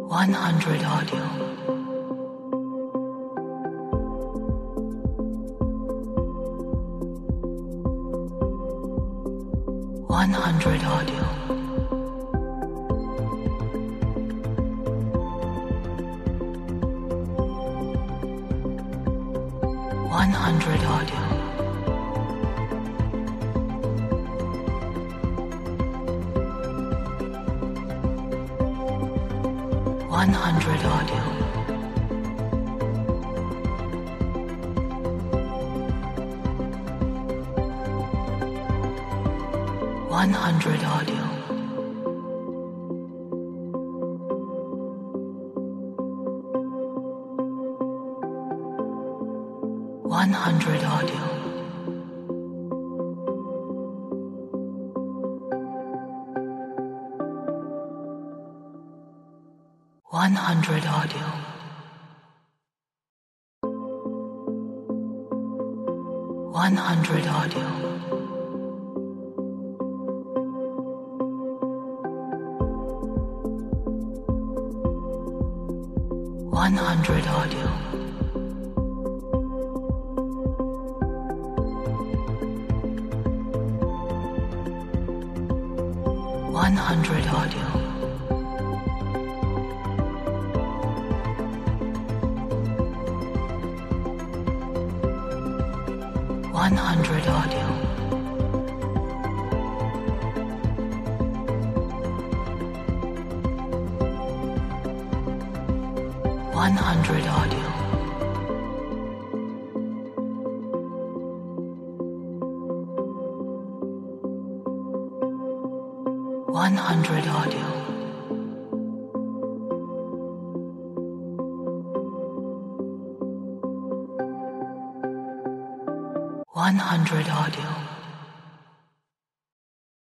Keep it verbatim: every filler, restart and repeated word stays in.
one hundred audio. one hundred audio. one hundred audio. one hundred audio. one hundred audio. one hundred audio. one hundred audio. one hundred audio. one hundred audio. one hundred audio. one hundred audio. one hundred audio. one hundred audio. one hundred audio.